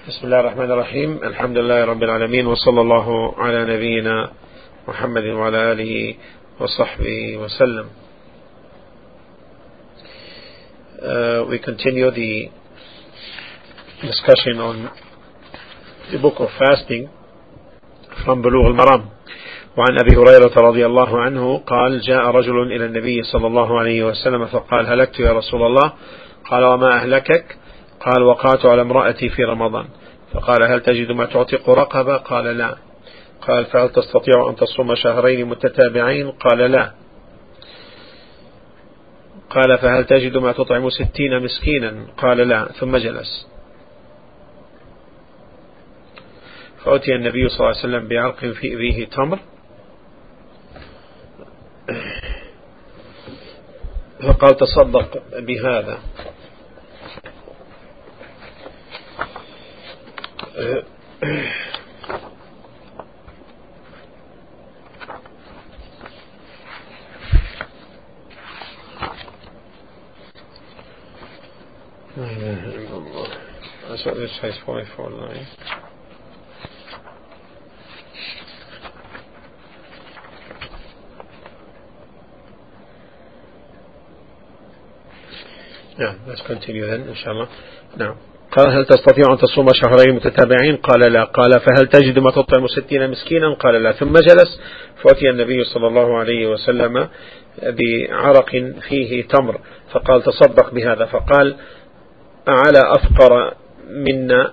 بسم الله الرحمن الرحيم. الحمد لله رب العالمين، وصلى الله على نبينا محمد وعلى آله وصحبه وسلم. We continue the discussion on the book of fasting from بلوغ المرام. وعن أبي هريرة رضي الله عنه قال: جاء رجل إلى النبي صلى الله عليه وسلم فقال: هلكت يا رسول الله. قال: وما أهلكك؟ قال: وقعت على امرأتي في رمضان. فقال: هل تجد ما تعتق رقبة؟ قال: لا. قال: فهل تستطيع أن تصوم شهرين متتابعين؟ قال: لا. قال: فهل تجد ما تطعم 60 مسكينا؟ قال: لا. ثم جلس. فأتي النبي صلى الله عليه وسلم بعرق فيه تمر، فقال: تصدق بهذا. So this says 449. نعم، let's continue then inshallah. نعم. قال: هل تستطيع أن تصوم شهرين متتابعين؟ قال: لا. قال: فهل تجد ما تطعم 60 مسكينا؟ قال: لا. ثم جلس. فأتي النبي صلى الله عليه وسلم بعرق فيه تمر، فقال: تصدق بهذا. فقال: أعلى أفقر منا؟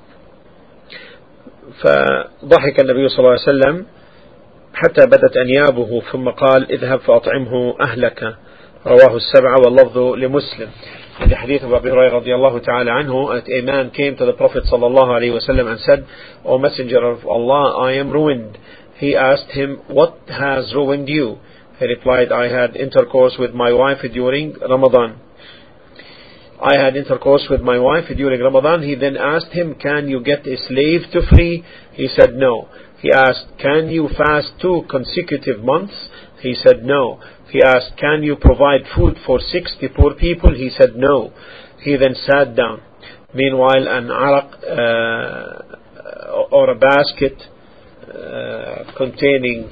فضحك النبي صلى الله عليه وسلم حتى بدت أنيابه، ثم قال: اذهب فأطعمه أهلك. رواه السبعة واللفظ لمسلم. In the hadith of Abu Hurairah radiallahu ta'ala anhu, a man came to the Prophet sallallahu alayhi wa sallam and said: O Messenger of Allah, I am ruined. He asked him, what has ruined you? He replied, I had intercourse with my wife during Ramadan. I had intercourse with my wife during Ramadan. He then asked him, can you get a slave to free? He said, no. He asked, can you fast 2 consecutive months? He said, no. He asked, can you provide food for 60 poor people? He said, no. He then sat down. Meanwhile, an araq or a basket containing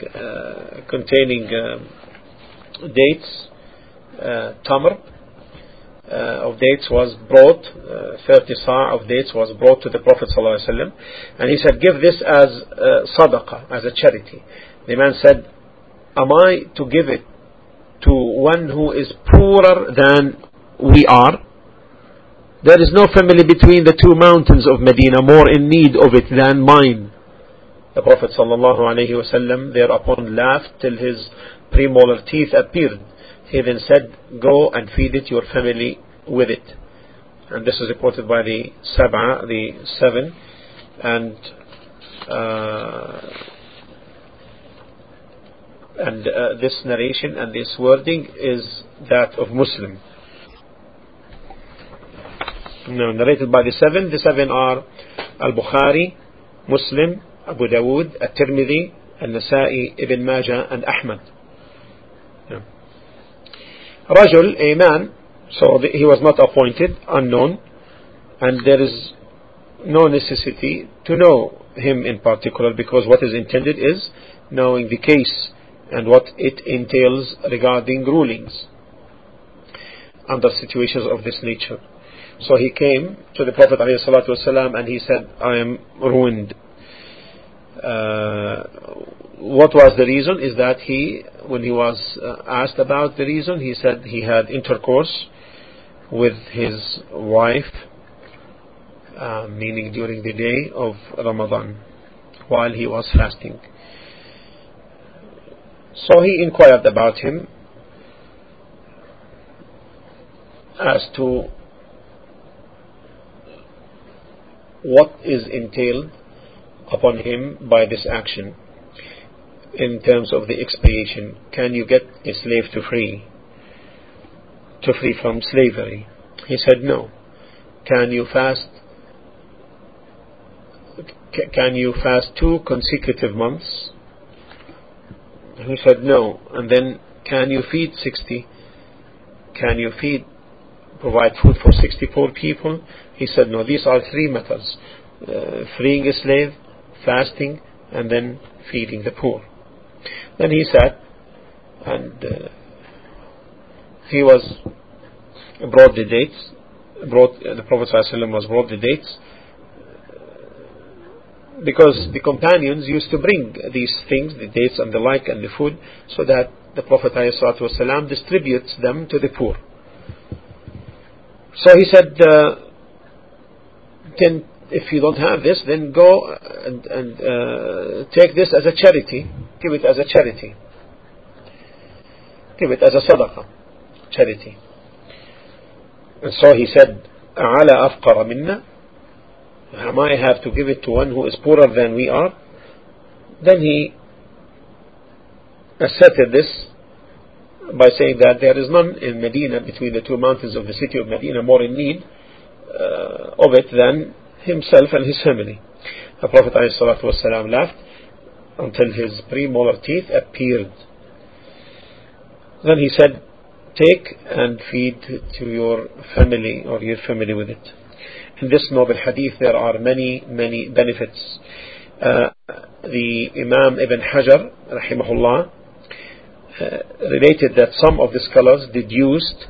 dates, tamr of dates was brought, 30 sa' of dates was brought to the Prophet ﷺ, and he said, give this as sadaqah, as a charity. The man said, am I to give it to one who is poorer than we are? There is no family between the 2 mountains of Medina more in need of it than mine. The Prophet ﷺ thereupon laughed till his premolar teeth appeared. He then said, go and feed it your family with it. And this is reported by the Sab'a, the 7, and this narration and this wording is that of Muslim. Now, narrated by the 7. The 7 are Al-Bukhari, Muslim, Abu Dawood, At-Tirmidhi, Al-Nasa'i, Ibn Majah, and Ahmad. Rajul, a man, so he was not appointed, unknown, and there is no necessity to know him in particular, because what is intended is knowing the case and what it entails regarding rulings under situations of this nature. So he came to the Prophet ﷺ and he said, I am ruined. What was the reason? Is that when he was asked about the reason, he said he had intercourse with his wife, meaning during the day of Ramadan, while he was fasting. So he inquired about him as to what is entailed upon him by this action in terms of the expiation. Can you get a slave to free from slavery? He said, no. Can you fast 2 consecutive months? He said, no. And then, can you feed 60? Can you provide food for 64 people? He said, no, these are 3 matters. freeing a slave, fasting, and then feeding the poor. Then he sat and he was brought the dates. The Prophet ﷺ was brought the dates because the companions used to bring these things, the dates and the like and the food, so that the Prophet ﷺ distributes them to the poor. So he said, then if you don't have this, then go and take this as a charity. Give it as a charity. Give it as a sadaqah, charity. And so he said, أَعَلَى أَفْقَرَ مِنَّا, am I have to give it to one who is poorer than we are? Then he asserted this by saying that there is none in Medina, between the two mountains of the city of Medina, more in need of it than himself and his family. The Prophet ﷺ laughed until his premolar teeth appeared. Then he said, take and feed to your family, or your family with it. In this noble hadith there are many benefits. The Imam Ibn Hajar rahimahullah related that some of the scholars deduced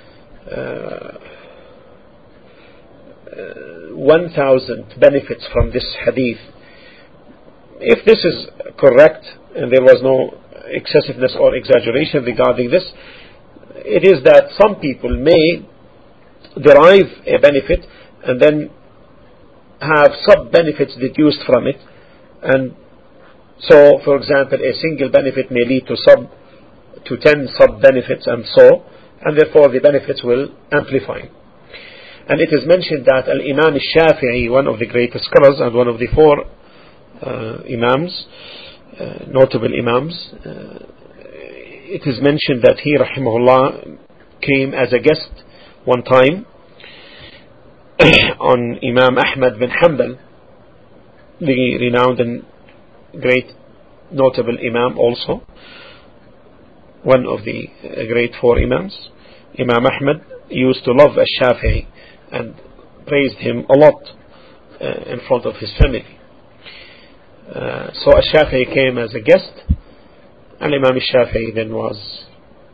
1,000 benefits from this hadith. If this is correct and there was no excessiveness or exaggeration regarding this, it is that some people may derive a benefit and then have sub-benefits deduced from it. And so, for example, a single benefit may lead to 10 sub-benefits and so, and therefore the benefits will amplify. And it is mentioned that Al-Imam al-Shafi'i, one of the greatest scholars and one of the four Imams, notable Imams, it is mentioned that he, rahimahullah, came as a guest one time on Imam Ahmad bin Hanbal, the renowned and great notable Imam also, one of the great four Imams. Imam Ahmad used to love al-Shafi'i and praised him a lot in front of his family. So al-Shafi'i came as a guest, and Imam al-Shafi'i then was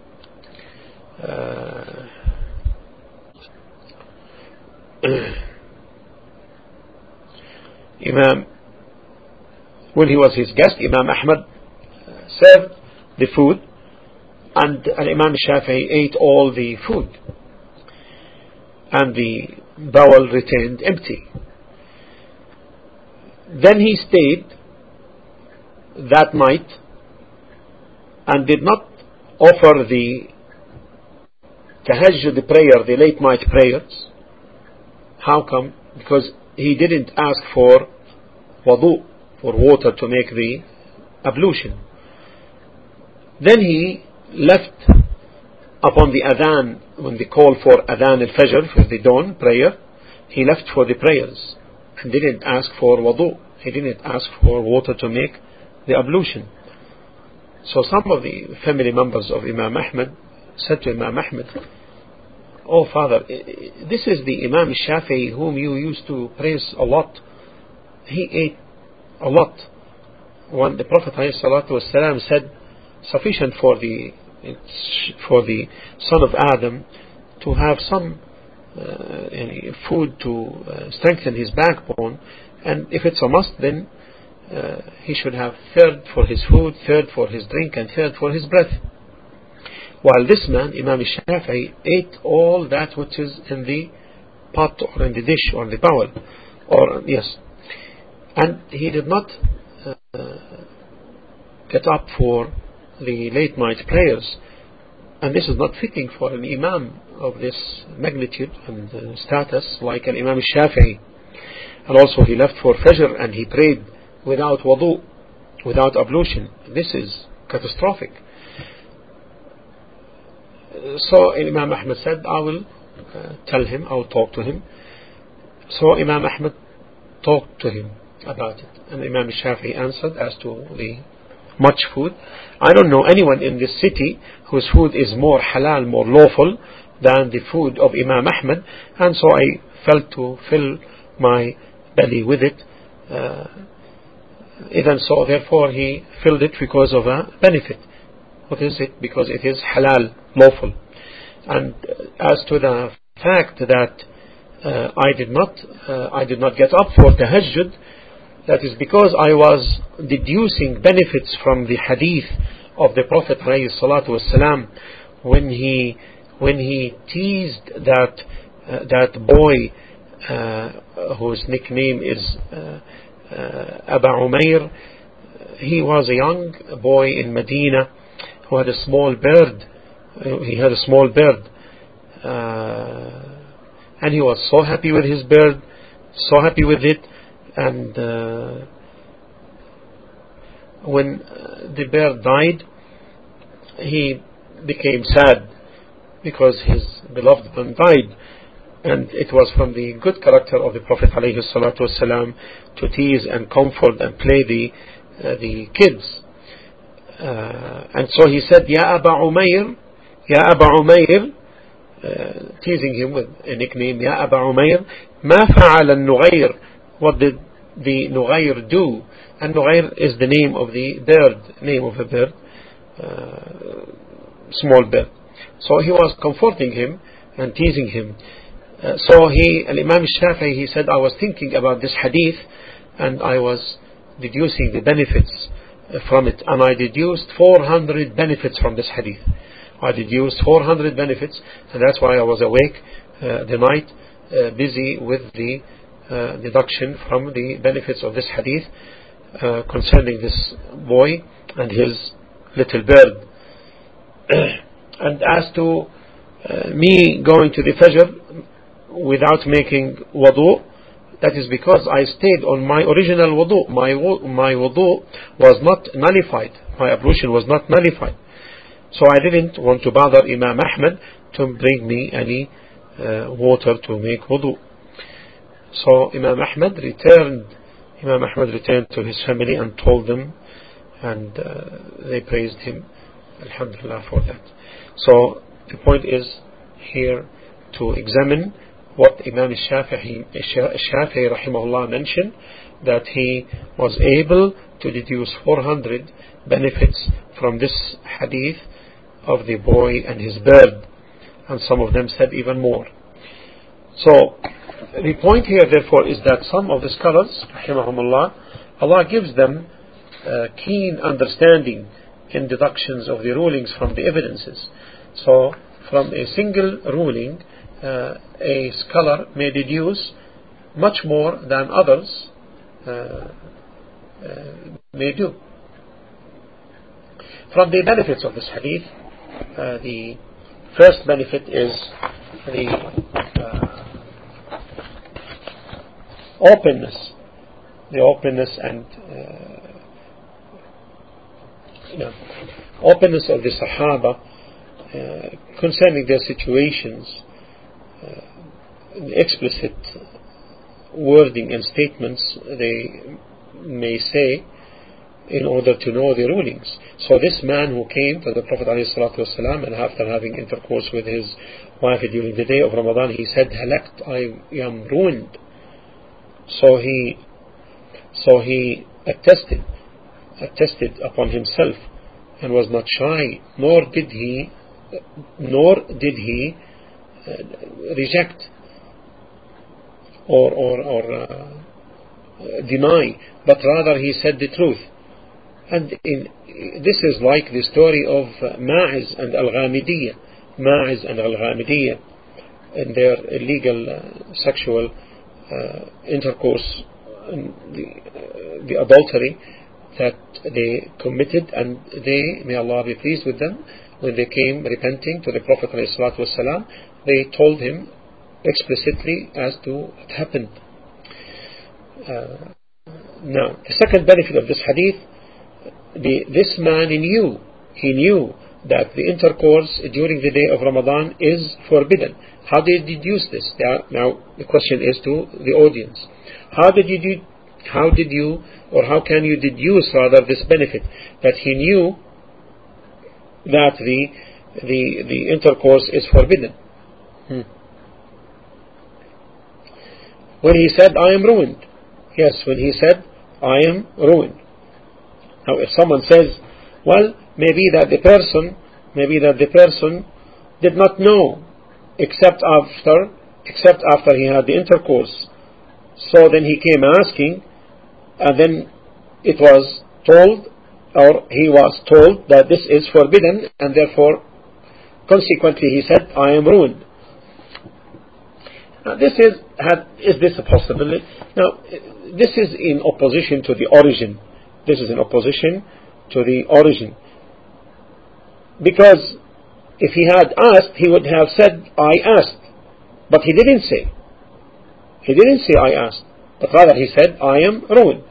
when he was his guest, Imam Ahmad served the food, and Imam al-Shafi'i ate all the food, and the bowl retained empty. Then he stayed that night and did not offer the tahajjud prayer, the late night prayers. How come? Because he didn't ask for wudu, for water to make the ablution. Then he left upon the adhan, when they call for adhan al-fajr, for the dawn prayer, he left for the prayers and didn't ask for wudu. He didn't ask for water to make the ablution. So some of the family members of Imam Ahmad said to Imam Ahmad, "Oh father, this is the Imam Shafi'i whom you used to praise a lot. He ate a lot." When the Prophet ﷺ said, sufficient for the son of Adam to have some food to strengthen his backbone, and if it's a must, then he should have third for his food, third for his drink, and third for his breath. While this man, Imam Shafi'i, ate all that which is in the pot or in the dish or the bowl, and he did not get up for the late night prayers, and this is not fitting for an Imam of this magnitude and status like an Imam Shafi'i. And also he left for Fajr and he prayed without wudu, without ablution. This is catastrophic. So Imam Ahmad said, I will tell him, I will talk to him. So Imam Ahmad talked to him about it, and Imam Shafi'i answered as to the much food. I don't know anyone in this city whose food is more halal, more lawful than the food of Imam Ahmad, and so I felt to fill my belly with it. Even so, therefore, he filled it because of a benefit. What is it? Because it is halal, lawful. And as to the fact that I did not get up for tahajjud, that is because I was deducing benefits from the hadith of the Prophet ﷺ when he teased that boy whose nickname is Aba Umair. He was a young boy in Medina who had a small bird. He had a small bird, and he was so happy with his bird, so happy with it. And when the bird died, he became sad because his beloved one died. And it was from the good character of the Prophet ﷺ to tease and comfort and play the kids. And so he said, Ya Aba Umair, Ya Aba Umair, teasing him with a nickname, Ya Aba Umair, Ma fa'ala al-Nughayr. What did the Nughayr do? And Nughayr is the name of the bird, small bird. So he was comforting him and teasing him. So Imam Shafi'i, he said, I was thinking about this hadith and I was deducing the benefits from it, and I deduced 400 benefits from this hadith. I deduced 400 benefits, and that's why I was awake the night, busy with the deduction from the benefits of this hadith concerning this boy and his little bird. And as to me going to the Fajr without making wudu, that is because I stayed on my original wudu. My wudu was not nullified. My ablution was not nullified. So I didn't want to bother Imam Ahmad to bring me any water to make wudu. So Imam Ahmad returned to his family and told them, and they praised him, alhamdulillah, for that. So the point is here to examine what Imam Shafi'i rahimahullah mentioned, that he was able to deduce 400 benefits from this hadith of the boy and his bird, and some of them said even more. So the point here therefore is that some of the scholars rahimahumullah, Allah gives them keen understanding in deductions of the rulings from the evidences. So from a single ruling, a scholar may deduce much more than others may do. From the benefits of this hadith, the first benefit is the openness and openness of the Sahaba concerning their situations, explicit wording and statements they may say in order to know the rulings. So this man who came to the Prophet ﷺ, and after having intercourse with his wife during the day of Ramadan, he said, Halakt, I am ruined. So he attested upon himself and was not shy, nor did he reject or deny, but rather he said the truth. And this is like the story of Ma'iz and Al-Ghamidiyya in their illegal sexual intercourse, the adultery that they committed, and they, may Allah be pleased with them, when they came repenting to the Prophet ﷺ, they told him explicitly as to what happened. Now, the second benefit of this hadith, this man knew that the intercourse during the day of Ramadan is forbidden. How did he deduce this? Now the question is to the audience. How can you deduce rather this benefit, that he knew that the intercourse is forbidden? When he said, I am ruined, Yes, when he said, I am ruined. Now if someone says, well, maybe that the person did not know except after he had the intercourse, so then he came asking, and then it was told, or he was told, that this is forbidden, and therefore consequently he said, I am ruined. Now is this a possibility? Now this is in opposition to the origin. Because if he had asked, he would have said, I asked. But he didn't say. I asked. But rather he said, I am ruined.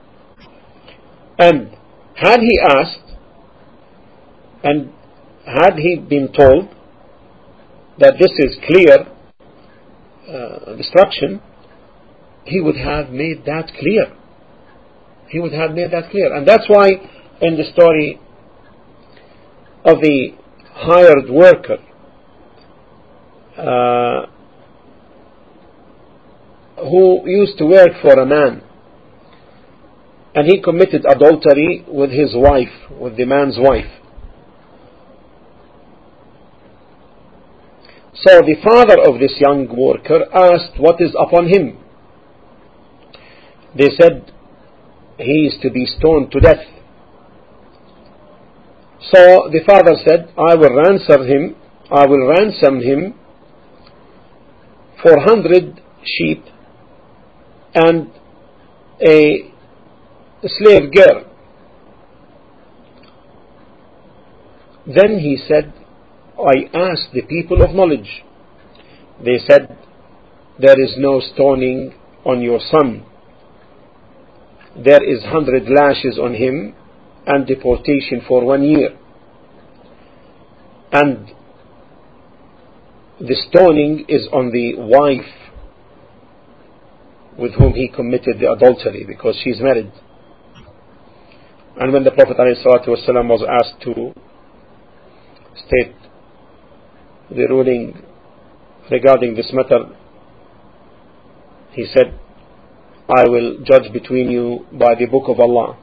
And had he asked, and had he been told that this is clear destruction, he would have made that clear. And that's why in the story of the hired worker who used to work for a man, and he committed adultery with his wife, with the man's wife. So the father of this young worker asked, what is upon him? They said, he is to be stoned to death. So the father said, I will ransom him for 100 sheep and a slave girl. Then he said, I asked the people of knowledge. They said, there is no stoning on your son. There is 100 lashes on him and deportation for 1 year. And the stoning is on the wife with whom he committed the adultery, because she is married. And when the Prophet ﷺ was asked to state the ruling regarding this matter, he said, I will judge between you by the book of Allah.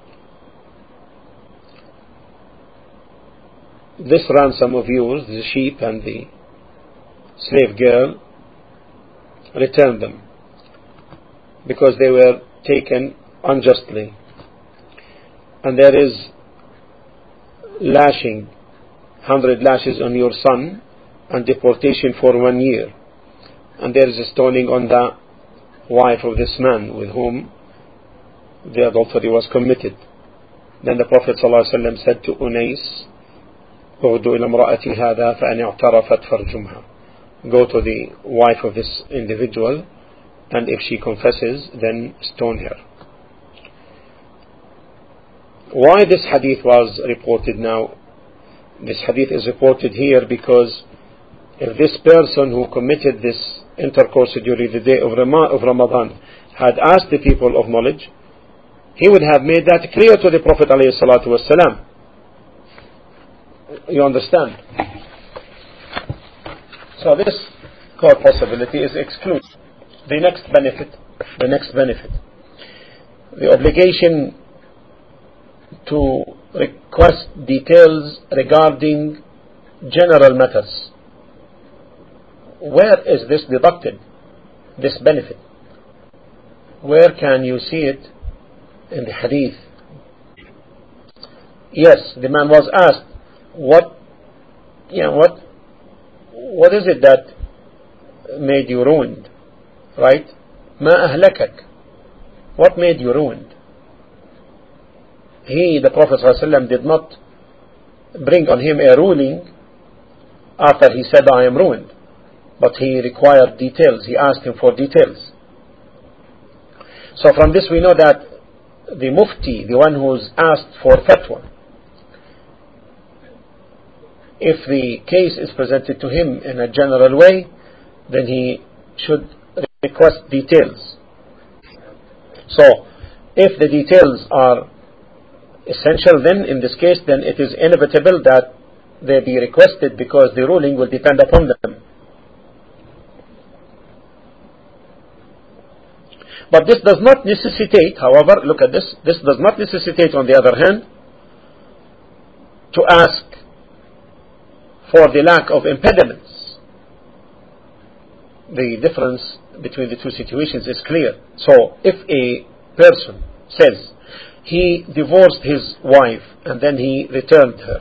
This ransom of yours, the sheep and the slave girl, return them, because they were taken unjustly. And there is lashing, 100 lashes on your son, and deportation for 1 year. And there is a stoning on the wife of this man with whom the adultery was committed. Then the Prophet ﷺ said to Unais, اغدو إلى امرأة هذا فإن اعترفت فرجمها. Go to the wife of this individual, and if she confesses, then stone her. Why this hadith was reported now? This hadith is reported here because if this person who committed this intercourse during the day of Ramadan had asked the people of knowledge, he would have made that clear to the Prophet ﷺ. You understand? So this core possibility is excluded. The next benefit, the obligation to request details regarding general matters. Where is this deducted, this benefit? Where can you see it in the hadith? Yes, the man was asked, what is it that made you ruined? Right? ما أهلكك? What made you ruined? The Prophet ﷺ did not bring on him a ruling after he said, I am ruined. But he required details. He asked him for details. So from this we know that the mufti, the one who's asked for fatwa, if the case is presented to him in a general way, then he should request details. So if the details are essential, then in this case, then it is inevitable that they be requested, because the ruling will depend upon them. But this does not necessitate, however, look at this, this does not necessitate, on the other hand, to ask for the lack of impediments. The difference between the two situations is clear. So if a person says he divorced his wife and then he returned her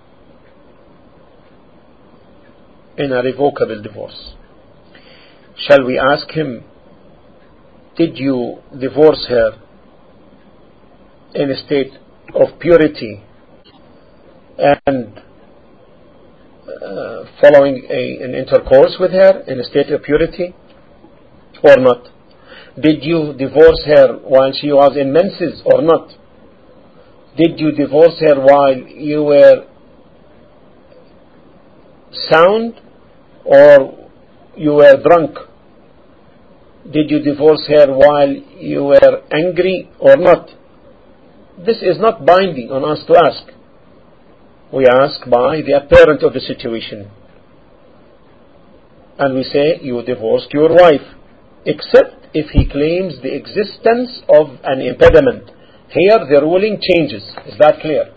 in a revocable divorce, shall we ask him, did you divorce her in a state of purity and following an intercourse with her in a state of purity or not? Did you divorce her while she was in menses or not? Did you divorce her while you were sound or you were drunk? Did you divorce her while you were angry or not? This is not binding on us to ask. We ask by the apparent of the situation. And we say, you divorced your wife, except if he claims the existence of an impediment. Here the ruling changes. Is that clear?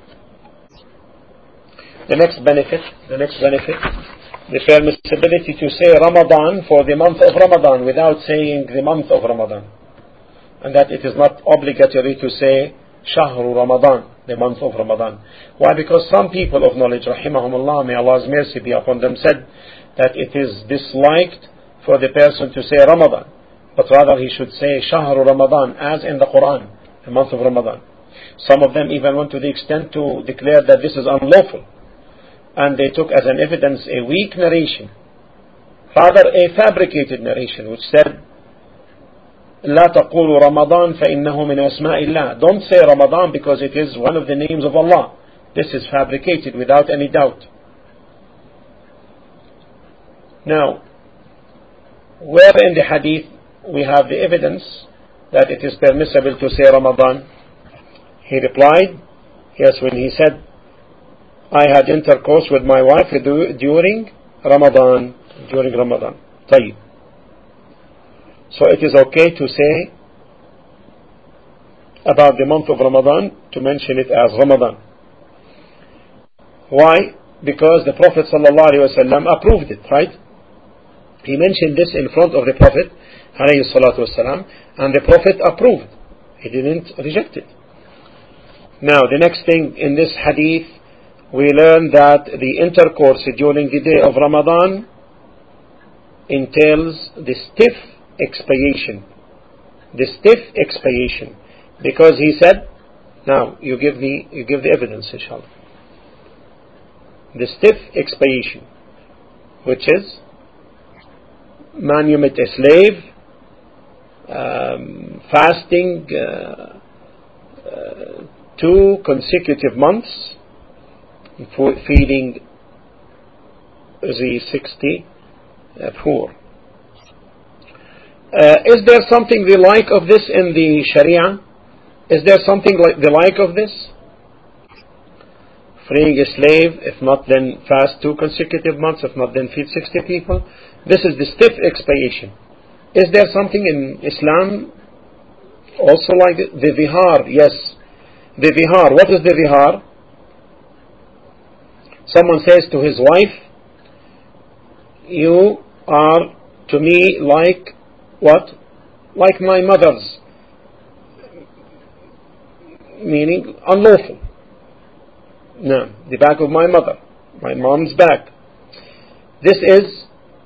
The next benefit, the permissibility to say Ramadan for the month of Ramadan without saying the month of Ramadan. And that it is not obligatory to say Shahru Ramadan, the month of Ramadan. Why? Because some people of knowledge, rahimahumullah, may Allah's mercy be upon them, said that it is disliked for the person to say Ramadan, but rather he should say Shahru Ramadan, as in the Quran, the month of Ramadan. Some of them even went to the extent to declare that this is unlawful, and they took as an evidence a weak narration, rather a fabricated narration, which said لا تقولوا رمضان فإنه من أسماء الله. Don't say Ramadan because it is one of the names of Allah. This is fabricated without any doubt. Now, where in the hadith we have the evidence that it is permissible to say Ramadan? He replied, yes, when he said, I had intercourse with my wife during Ramadan. طيب. So it is okay to say about the month of Ramadan, to mention it as Ramadan. Why? Because the Prophet ﷺ approved it, right? He mentioned this in front of the Prophet ﷺ, and the Prophet approved. He didn't reject it. Now, the next thing in this hadith, we learn that the intercourse during the day of Ramadan entails the stiff expiation. Because he said, now you give the evidence, inshallah. The stiff expiation, which is manumit a slave, fasting 2 consecutive months, feeding the 60 poor. Is there something the like of this in the Sharia? Is there something like the like of this? Freeing a slave, if not then fast 2 consecutive months, if not then feed 60 people. This is the stiff expiation. Is there something in Islam also like it? The vihar, yes. The vihar, what is the vihar? Someone says to his wife, you are to me like what? Like my mother's, meaning unlawful. No, the back of my mother, my mom's back. This is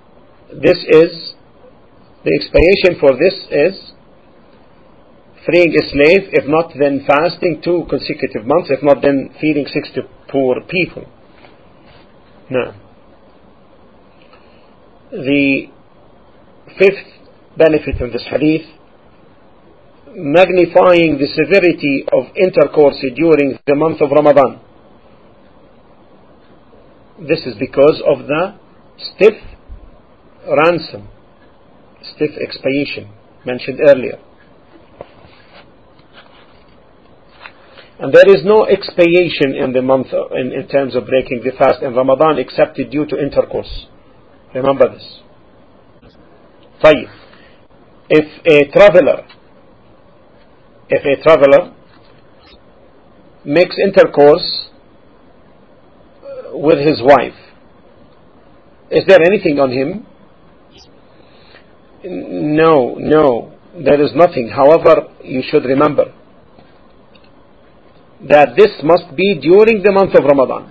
the expiation for this is freeing a slave, if not then fasting 2 consecutive months, if not then feeding 60 poor people. Now, the 5th benefit of this hadith, magnifying the severity of intercourse during the month of Ramadan. This is because of the stiff ransom, stiff expiation mentioned earlier. And there is no expiation in the month in terms of breaking the fast in Ramadan except due to intercourse. Remember this. طيب. If a traveler if a traveler makes intercourse with his wife, is there anything on him? No, there is nothing. However, you should remember that this must be during the month of Ramadan.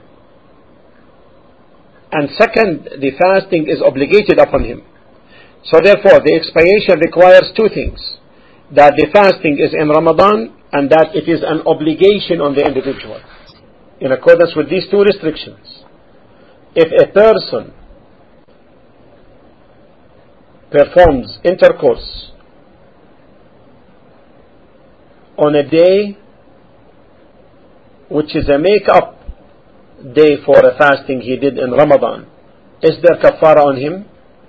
And second, the fasting is obligated upon him. So therefore, the expiation requires two things: that the fasting is in Ramadan, and that it is an obligation on the individual. In accordance with these two restrictions, if a person performs intercourse on a day which is a make-up day for a fasting he did in Ramadan, is there kafara on him?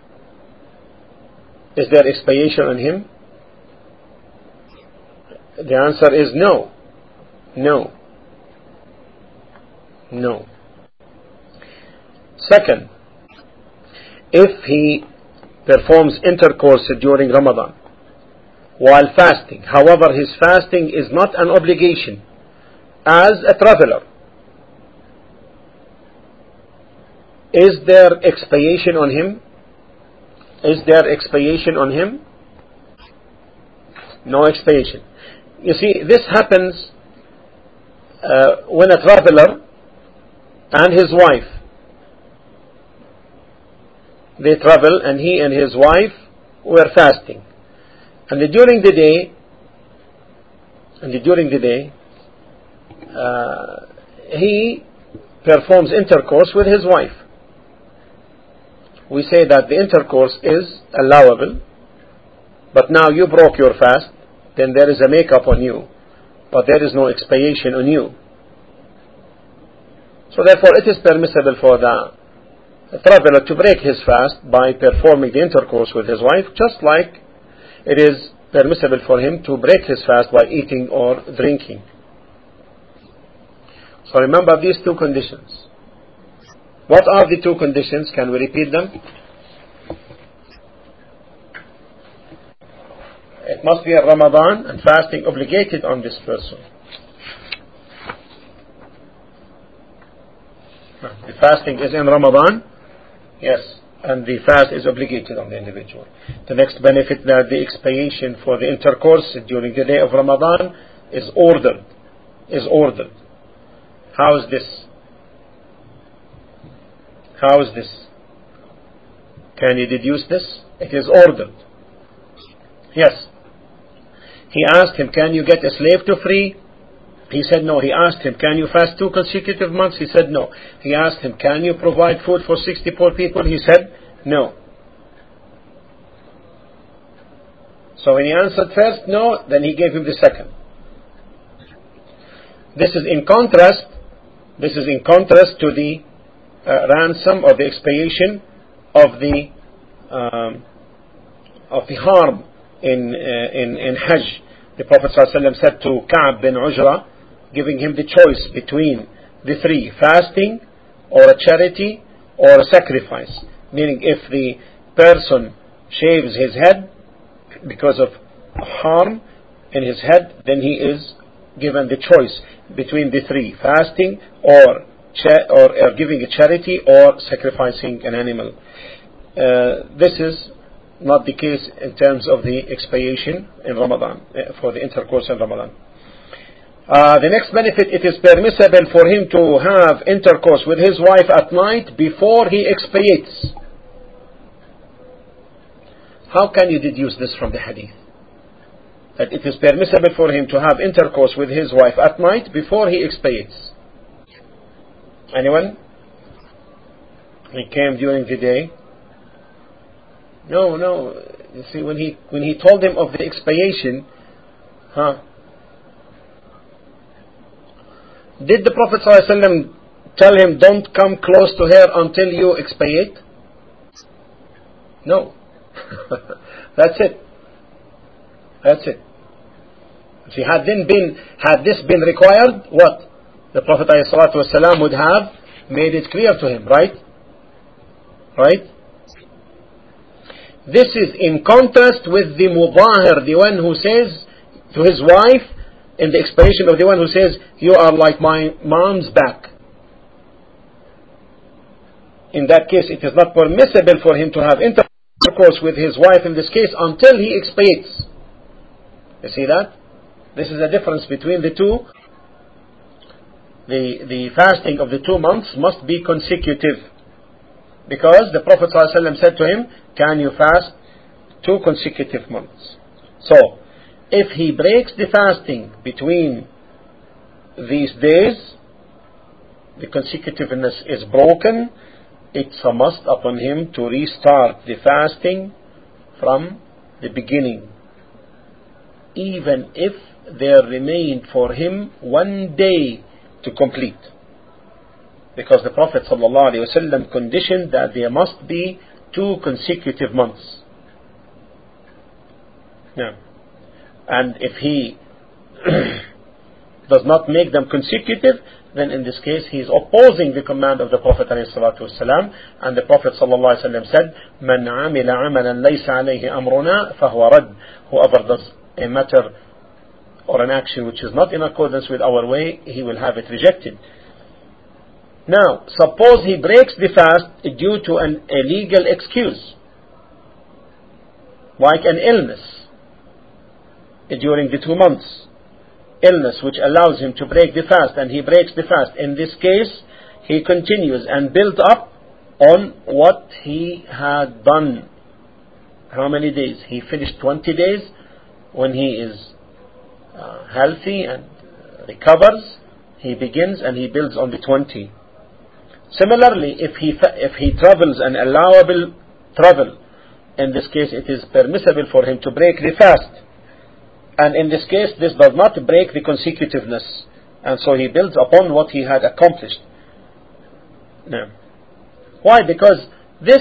Is there expiation on him? The answer is no. Second, if he performs intercourse during Ramadan while fasting, however his fasting is not an obligation, as a traveler, is there expiation on him? No expiation. You see, this happens when a traveler and his wife, they travel, and he and his wife were fasting, and during the day he performs intercourse with his wife. We say that the intercourse is allowable, but now you broke your fast, then there is a make-up on you, but there is no expiation on you. So therefore it is permissible for the traveler to break his fast by performing the intercourse with his wife, just like it is permissible for him to break his fast by eating or drinking. So remember these two conditions. What are the two conditions? Can we repeat them? It must be a Ramadan and fasting obligated on this person. The fasting is in Ramadan, yes, and the fast is obligated on the individual. The next benefit, that the expiation for the intercourse during the day of Ramadan is ordered. How is this? Can you deduce this? It is ordered. Yes. He asked him, can you get a slave to free? He said no. He asked him, can you fast 2 consecutive months? He said no. He asked him, can you provide food for 60 poor people? He said no. So when he answered first no, then he gave him the second. This is in contrast to the ransom or the expiation of the harm in Hajj. The Prophet ﷺ said to Ka'b bin Ujra, giving him the choice between the three: fasting, or a charity, or a sacrifice. Meaning, if the person shaves his head because of harm in his head, then he is given the choice between the three: fasting, or giving a charity, or sacrificing an animal. This is not the case in terms of the expiation in Ramadan, for the intercourse in Ramadan. The next benefit, it is permissible for him to have intercourse with his wife at night before he expiates. How can you deduce this from the hadith? That it is permissible for him to have intercourse with his wife at night before he expiates. Anyone? He came during the day. No. You see, when he told him of the expiation, did the Prophet ﷺ tell him, don't come close to her until you expiate? No. That's it. See, had this been required, what? The Prophet ﷺ would have made it clear to him, right? This is in contrast with the mudahir, the one who says to his wife, in the expiation of the one who says, you are like my mom's back. In that case, it is not permissible for him to have intercourse with his wife in this case until he expiates. You see that? This is the difference between the two. The fasting of the 2 months must be consecutive, because the Prophet ﷺ said to him, can you fast 2 consecutive months? So, if he breaks the fasting between these days, the consecutiveness is broken. It's a must upon him to restart the fasting from the beginning, even if there remained for him 1 day to complete, because the Prophet ﷺ conditioned that there must be 2 consecutive months. Yeah. And if he does not make them consecutive, then in this case he is opposing the command of the Prophet ﷺ, and the Prophet ﷺ said, "Man amila amalan laysa alayhi amruna fahuwa rad." Whoever does a matter or an action which is not in accordance with our way, he will have it rejected. Now, suppose he breaks the fast due to a legal excuse, like an illness during the 2 months, illness which allows him to break the fast, and he breaks the fast. In this case, he continues and builds up on what he had done. How many days? He finished 20 days. When he is healthy and recovers, he begins and he builds on the 20. Similarly, if he travels an allowable travel, in this case it is permissible for him to break the fast, and in this case this does not break the consecutiveness, and so he builds upon what he had accomplished. Now, why? Because this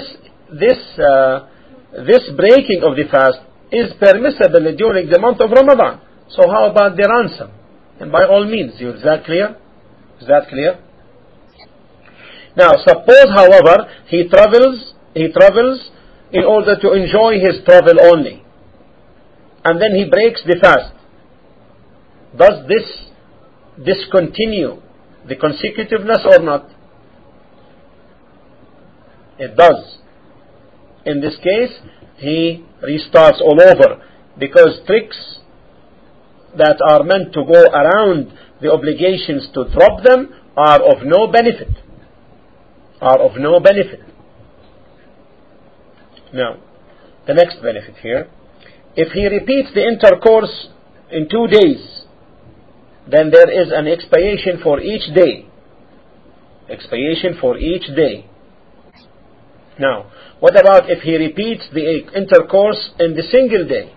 breaking of the fast is permissible during the month of Ramadan. So how about the ransom? And by all means, is that clear? Is that clear? Now, suppose, however, he travels in order to enjoy his travel only, and then he breaks the fast. Does this discontinue the consecutiveness or not? It does. In this case, he restarts all over, because tricks that are meant to go around the obligations to drop them are of no benefit. Now, the next benefit here, if he repeats the intercourse in 2 days, then there is an expiation for each day. Now, what about if he repeats the intercourse in the single day?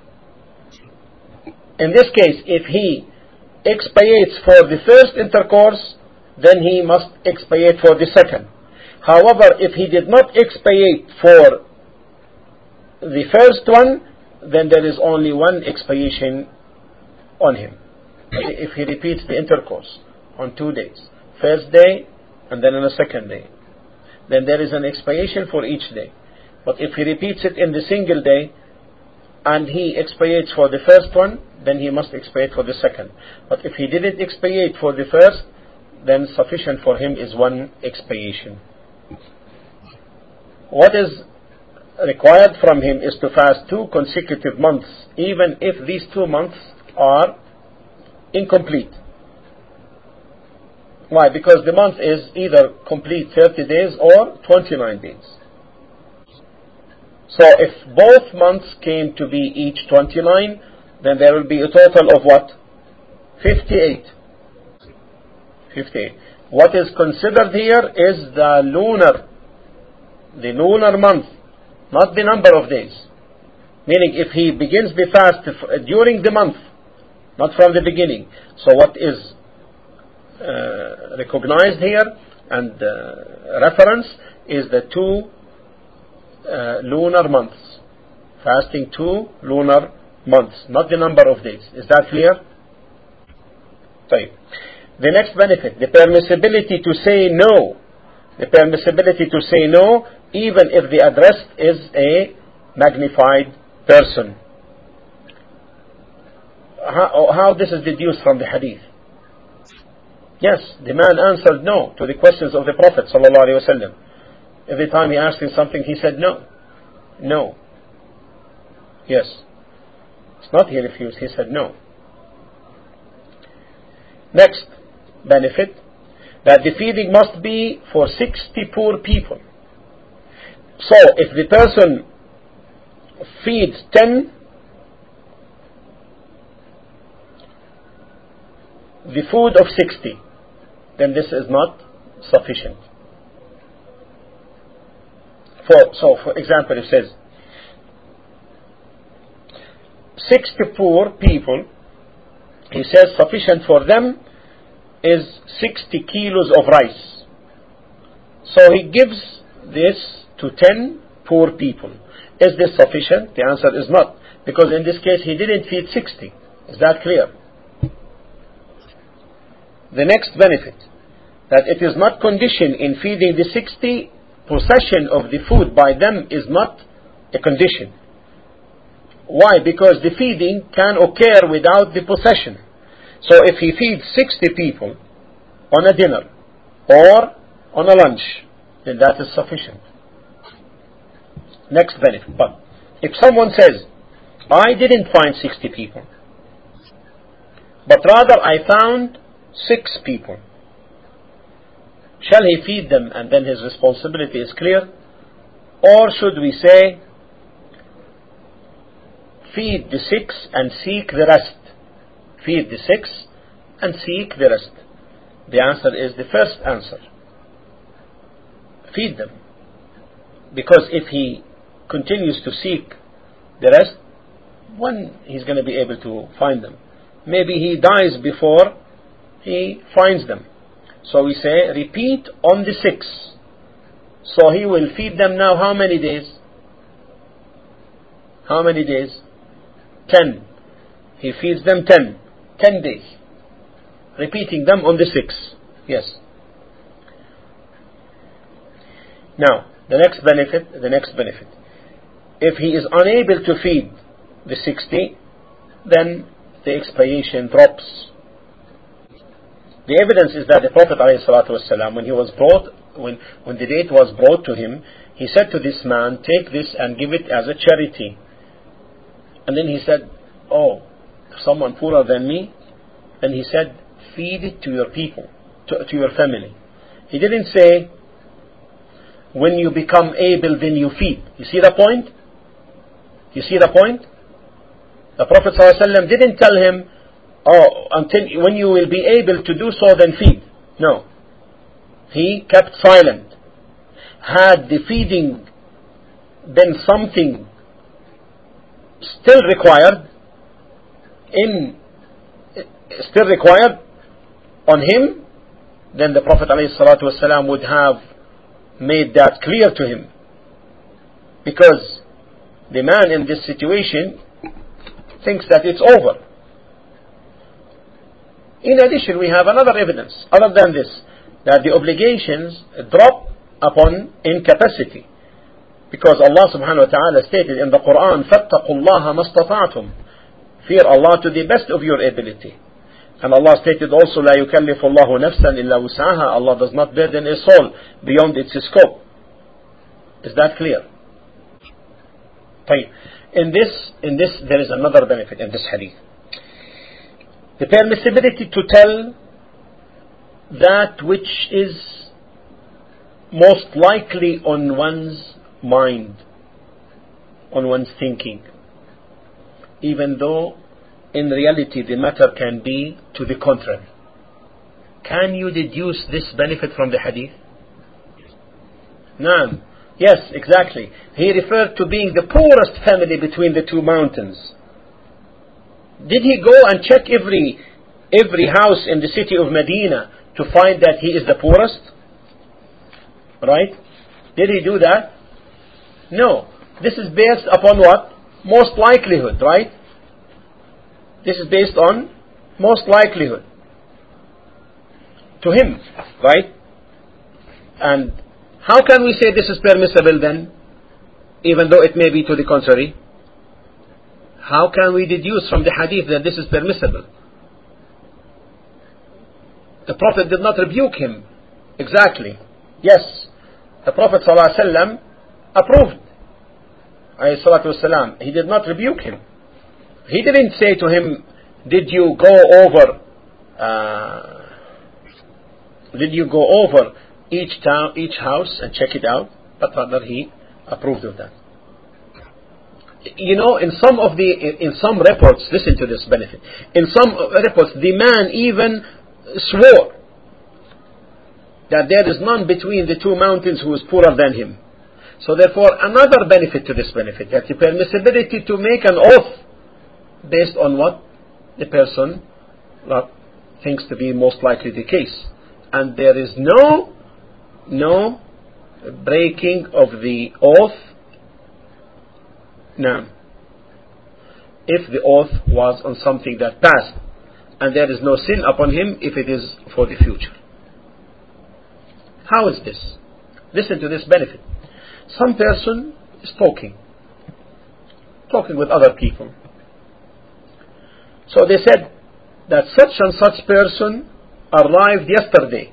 In this case, if he expiates for the first intercourse, then he must expiate for the second. However, if he did not expiate for the first one, then there is only one expiation on him. If he repeats the intercourse on 2 days, first day and then on a second day, then there is an expiation for each day. But if he repeats it in the single day and he expiates for the first one, then he must expiate for the second. But if he didn't expiate for the first, then sufficient for him is one expiation. What is required from him is to fast 2 consecutive months, even if these 2 months are incomplete. Why? Because the month is either complete 30 days or 29 days. So if both months came to be each 29, then there will be a total of what? 58. What is considered here is the lunar month, not the number of days. Meaning, if he begins the fast during the month, not from the beginning. So what is recognized here and reference is the 2 lunar months. Fasting 2 lunar months, not the number of days. Is that clear? Okay. The next benefit, the permissibility to say no. The permissibility to say no, even if the addressed is a magnified person. how this is deduced from the hadith? Yes, the man answered no to the questions of the Prophet ﷺ. Every time he asked him something, he said no. No. Yes. It's not he refused, he said no. Next benefit, that the feeding must be for 60 poor people. So if the person feeds 10, the food of 60, then this is not sufficient. For example, it says 60 poor people, he says sufficient for them is 60 kilos of rice. So he gives this to 10 poor people. Is this sufficient? The answer is not, because in this case he didn't feed 60. Is that clear? The next benefit, that it is not conditioned in feeding the 60, possession of the food by them is not a condition. Why? Because the feeding can occur without the possession. So if he feeds 60 people on a dinner or on a lunch, then that is sufficient. Next benefit. But if someone says, I didn't find 60 people, but rather I found 6 people, shall he feed them and then his responsibility is clear? Or should we say, feed the 6 and seek the rest? Feed the 6 and seek the rest. The answer is the first answer. Feed them. Because if he continues to seek the rest, when he's going to be able to find them? Maybe he dies before he finds them. So we say, repeat on the 6. So he will feed them now how many days? How many days? 10. He feeds them 10 days. Repeating them on the 6. Yes. Now, the next benefit. If he is unable to feed the 60, then the expiation drops. The evidence is that the Prophet ﷺ, when he was brought, when the date was brought to him, he said to this man, take this and give it as a charity. And then he said, oh, someone poorer than me? And he said, feed it to your people, to your family. He didn't say, when you become able, then you feed. You see the point? You see the point? The Prophet ﷺ didn't tell him, oh, until when you will be able to do so, then feed. No. He kept silent. Had the feeding been something still required on him, then the Prophet ﷺ would have made that clear to him. Because the man in this situation thinks that it's over. In addition, we have another evidence other than this, that the obligations drop upon incapacity, because Allah subhanahu wa ta'ala stated in the Quran, فَاتَّقُوا اللَّهَ مَا اسْتَطَعْتُمْ, fear Allah to the best of your ability. And Allah stated also, لَا يُكَلِّفُ اللَّهُ نَفْسًا إِلَّا وُسْعَهَا, Allah does not burden a soul beyond its scope. Is that clear? In this there is another benefit in this hadith. The permissibility to tell that which is most likely on one's mind, on one's thinking, even though in reality the matter can be to the contrary. Can you deduce this benefit from the hadith? Naam. Yes, exactly. He referred to being the poorest family between the two mountains. Did he go and check every house in the city of Medina to find that he is the poorest? Right? Did he do that? No. This is based upon what? Most likelihood, right? This is based on most likelihood. To him, right? And how can we say this is permissible then, even though it may be to the contrary? How can we deduce from the hadith that this is permissible? The Prophet did not rebuke him. Exactly. Yes, the Prophet ﷺ approved. ﷺ. He did not rebuke him. He didn't say to him, did you go over each town, each house and check it out? But rather he approved of that. You know, in some reports, listen to this benefit. In some reports, the man even swore that there is none between the two mountains who is poorer than him. So therefore, another benefit to this benefit, that the permissibility to make an oath based on what the person thinks to be most likely the case. And there is no breaking of the oath now, if the oath was on something that passed, and there is no sin upon him if it is for the future. How is this? Listen to this benefit. Some person is talking with other people. So they said that such and such person arrived yesterday.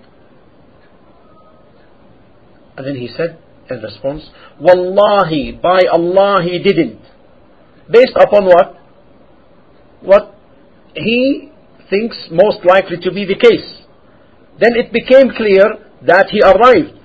And then he said in response, Wallahi, by Allah he didn't. Based upon what? What he thinks most likely to be the case. Then it became clear that he arrived.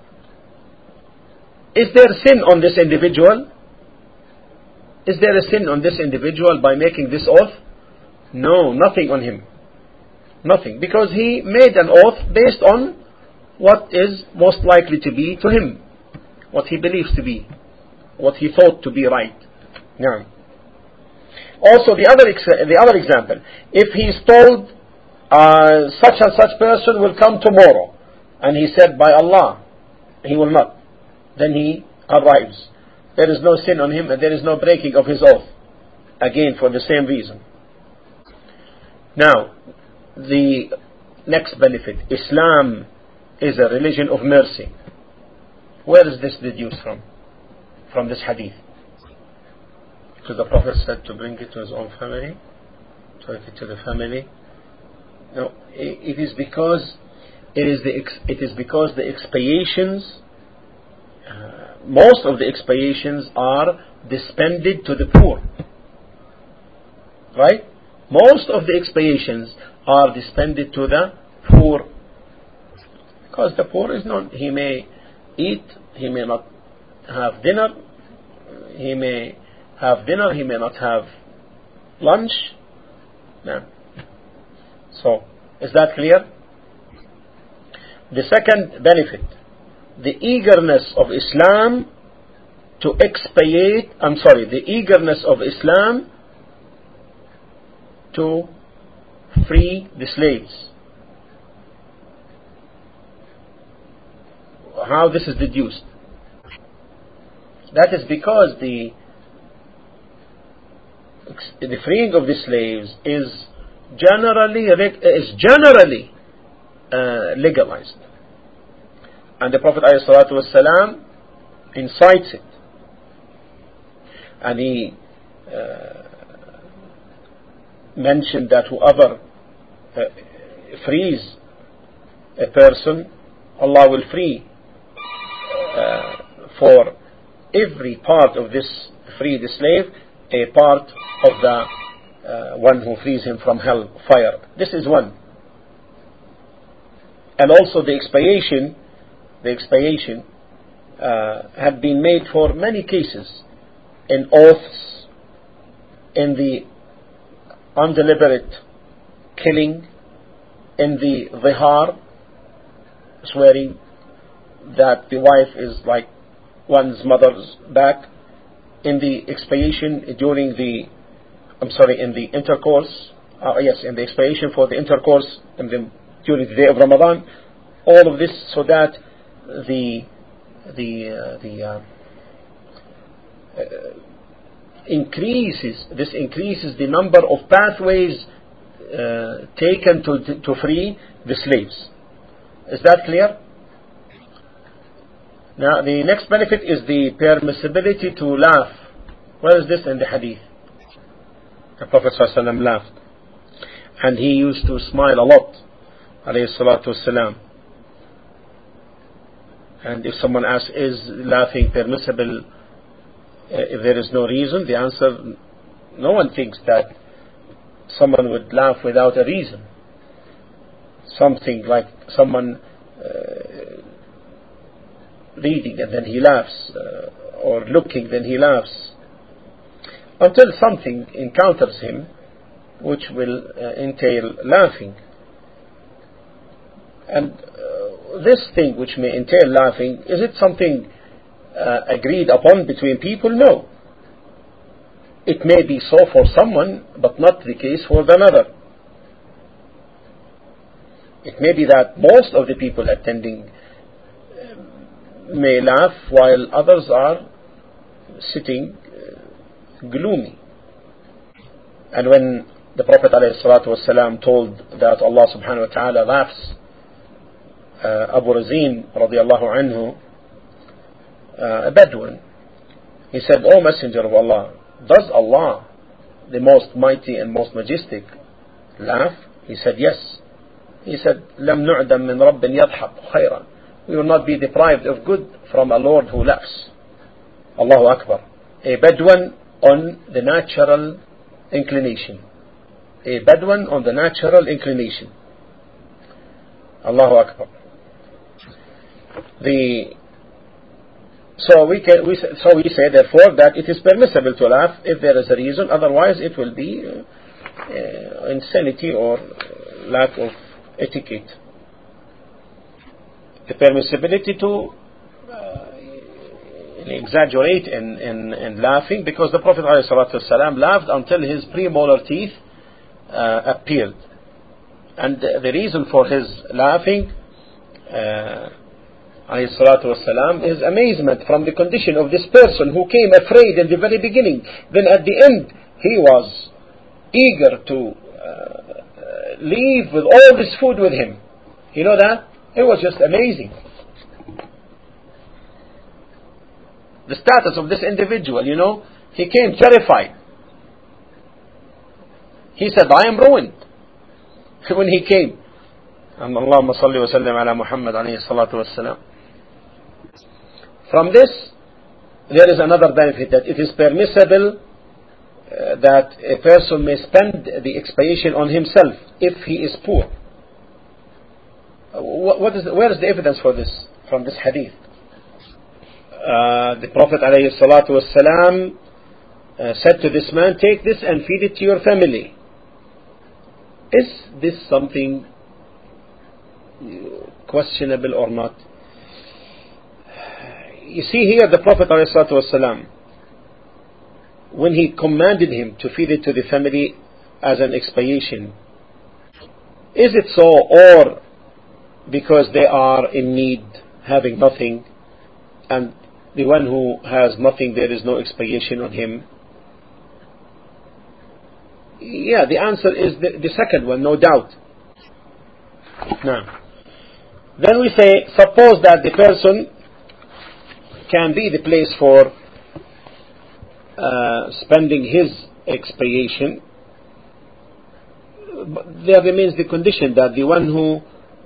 Is there sin on this individual? Is there a sin on this individual by making this oath? No, nothing on him. Nothing. Because he made an oath based on what is most likely to be to him. What he believes to be. What he thought to be right. Now, also the other example. If he's told such and such person will come tomorrow, and he said by Allah he will not, then he arrives. There is no sin on him and there is no breaking of his oath. Again, for the same reason. Now, the next benefit. Islam is a religion of mercy. Where is this deduced from? From this hadith. Because the Prophet said to bring it to his own family, to give it to the family. No, it is because the expiations, most of the expiations are dispended to the poor. Right? Most of the expiations are dispended to the poor. Because the poor is not, he may eat, he may not have dinner, he may have dinner, he may not have lunch. No. So, is that clear? The second benefit, the eagerness of Islam to expiate, the eagerness of Islam to free the slaves. How this is deduced? That is because the freeing of the slaves is generally legalized, and the Prophet ﷺ incites it, and he mentioned that whoever frees a person, Allah will free for every part of this free the slave a part of the one who frees him from hell fire. This is one. And also the expiation had been made for many cases, in oaths, in the undeliberate killing, in the zihar, swearing that the wife is like one's mother's back, in the expiation during the in the intercourse, in the expiation for the intercourse during the day of Ramadan, all of this, so that increases the number of pathways taken to free the slaves. Is that clear? Now the next benefit is the permissibility to laugh. Where is this in the hadith? The Prophet ﷺ laughed. And he used to smile a lot, alayhi salatu wasalam. And if someone asks, is laughing permissible if there is no reason? The answer, no one thinks that someone would laugh without a reason. Something like someone reading and then he laughs, or looking then he laughs, until something encounters him which will entail laughing. And this thing which may entail laughing, is it something agreed upon between people? No. It may be so for someone, but not the case for another. It may be that most of the people attending may laugh while others are sitting gloomy. And when the Prophet ﷺ told that Allah subhanahu wa ta'ala laughs, Abu Razin radiallahu anhu, a Bedouin, he said, O Messenger of Allah, does Allah, the most mighty and most majestic, laugh? He said, yes. He said, لم نعدم من رب يضحك خيرا. We will not be deprived of good from a Lord who laughs. Allahu Akbar. A Bedouin on the natural inclination. A Bedouin on the natural inclination. Allahu Akbar. So we say therefore that it is permissible to laugh if there is a reason, otherwise it will be insanity or lack of etiquette. The permissibility to exaggerate in laughing, because the Prophet ﷺ laughed until his premolar teeth appeared, and the reason for his laughing ﷺ is amazement from the condition of this person who came afraid in the very beginning. Then at the end he was eager to leave with all this food with him. You know that? It was just amazing. The status of this individual, you know, he came terrified. He said, I am ruined. When he came. Allahumma salli wa sallim ala Muhammad alayhi salatu wa salam. From this, there is another benefit, that it is permissible that a person may spend the expiation on himself if he is poor. Where is the evidence for this from this hadith? The Prophet ﷺ said to this man, take this and feed it to your family. Is this something questionable or not? You see here the Prophet ﷺ, when he commanded him to feed it to the family as an expiation, is it so, or because they are in need, having nothing, and the one who has nothing, there is no expiation on him? Yeah, the answer is the second one, no doubt. Now, then we say, suppose that the person can be the place for spending his expiation, but there remains the condition that the one who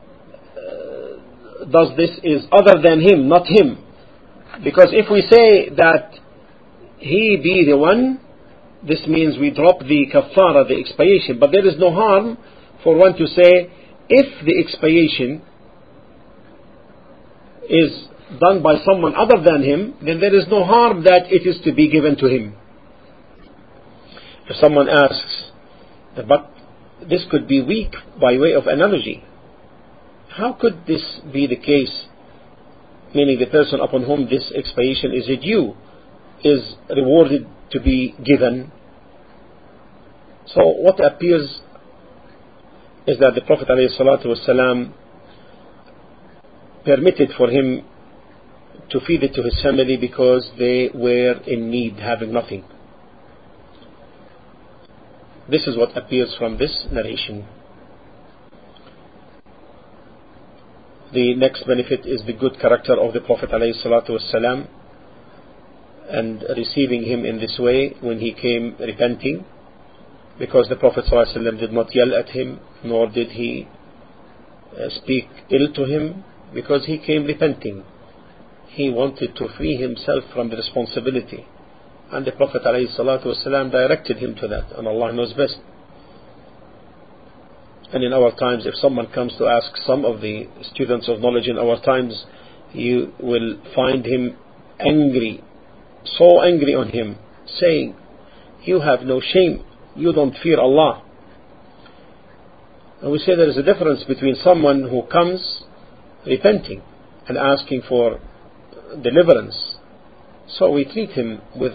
does this is other than him, not him. Because if we say that he be the one, this means we drop the kaffara, the expiation. But there is no harm for one to say, if the expiation is done by someone other than him, then there is no harm that it is to be given to him. If someone asks, but this could be weak by way of analogy, how could this be the case? Meaning the person upon whom this expiation is due is rewarded to be given. So what appears is that the Prophet ﷺ permitted for him to feed it to his family because they were in need, having nothing. This is what appears from this narration. The next benefit is the good character of the Prophet ﷺ, and receiving him in this way when he came repenting, because the Prophet ﷺ did not yell at him, nor did he speak ill to him, because he came repenting. He wanted to free himself from the responsibility, and the Prophet ﷺ directed him to that, and Allah knows best. And in our times, if someone comes to ask some of the students of knowledge in our times, you will find him angry, so angry on him, saying, "You have no shame, you don't fear Allah." And we say there is a difference between someone who comes repenting and asking for deliverance. So we treat him with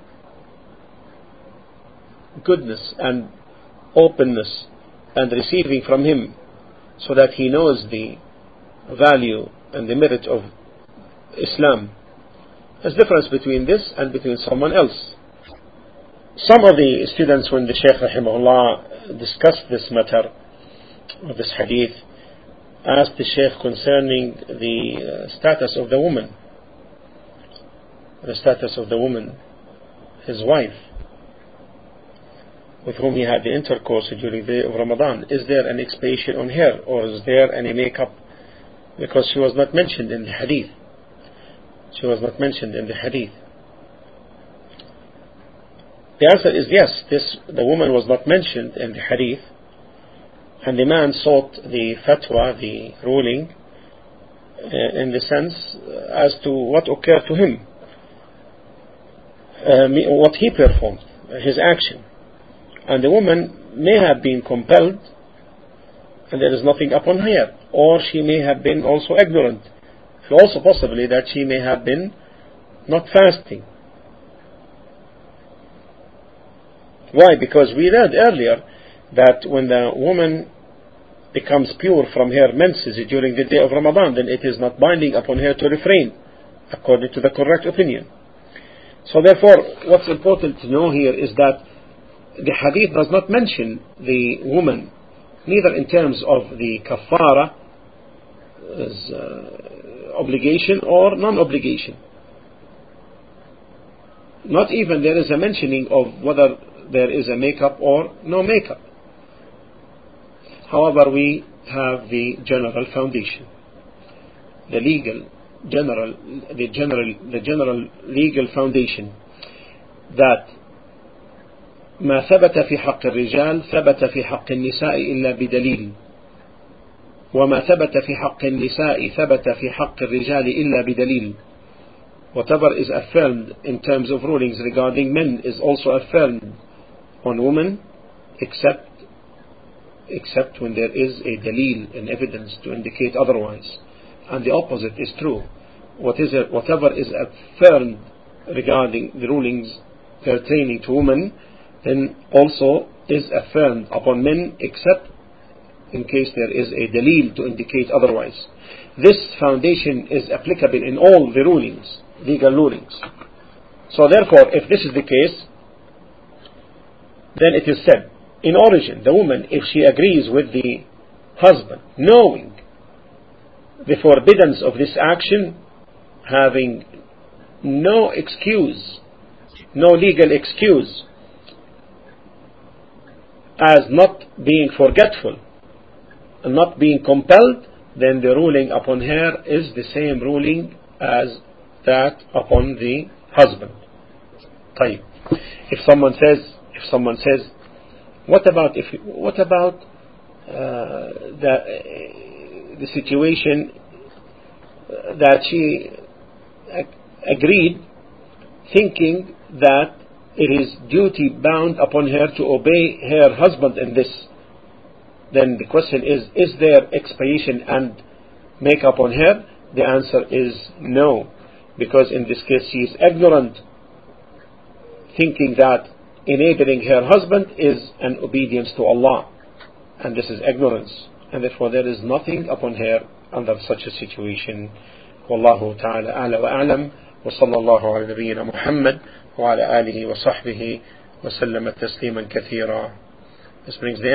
goodness and openness and receiving from him, so that he knows the value and the merit of Islam. There's a difference between this and between someone else. Some of the students, when the Shaykh rahimahullah discussed this matter, or this hadith, asked the Shaykh concerning the status of the woman. The status of the woman, his wife, with whom he had the intercourse during the day of Ramadan. Is there an expiation on her, or is there any makeup? Because she was not mentioned in the hadith. She was not mentioned in the hadith. The answer is yes, the woman was not mentioned in the hadith, and the man sought the fatwa, the ruling, in the sense as to what occurred to him, what he performed, his action. And the woman may have been compelled, and there is nothing upon her, or she may have been also ignorant, and also possibly that she may have been not fasting. Why? Because we read earlier that when the woman becomes pure from her menses during the day of Ramadan, then it is not binding upon her to refrain, according to the correct opinion. So therefore, what's important to know here is that the hadith does not mention the woman, neither in terms of the kafara, obligation or non-obligation. Not even there is a mentioning of whether there is a makeup or no makeup. However, we have the general foundation, the general legal foundation, that ما ثبت في حق الرجال ثبت في حق النساء إلا بدليل، وما ثبت في حق النساء ثبت في حق الرجال إلا بدليل. Whatever is affirmed in terms of rulings regarding men is also affirmed on women, except when there is a dalil, an evidence to indicate otherwise. And the opposite is true. Whatever is affirmed regarding the rulings pertaining to women, then also is affirmed upon men, except in case there is a dalil to indicate otherwise. This foundation is applicable in all the rulings, legal rulings. So therefore, if this is the case, then it is said, in origin, the woman, if she agrees with the husband, knowing the forbiddance of this action, having no excuse, no legal excuse, as not being forgetful and not being compelled, then the ruling upon her is the same ruling as that upon the husband. طيب. If someone says, what about the situation that she agreed, thinking that it is duty bound upon her to obey her husband in this? Then the question is there expiation and makeup on her? The answer is no, because in this case she is ignorant, thinking that enabling her husband is an obedience to Allah, and this is ignorance, and therefore there is nothing upon her under such a situation. Wallahu ta'ala a'la wa a'lam, wa sallallahu ala nabiyyina Muhammad wa ala alihi wa sahbihi wa sallama tasliman kathira. This brings the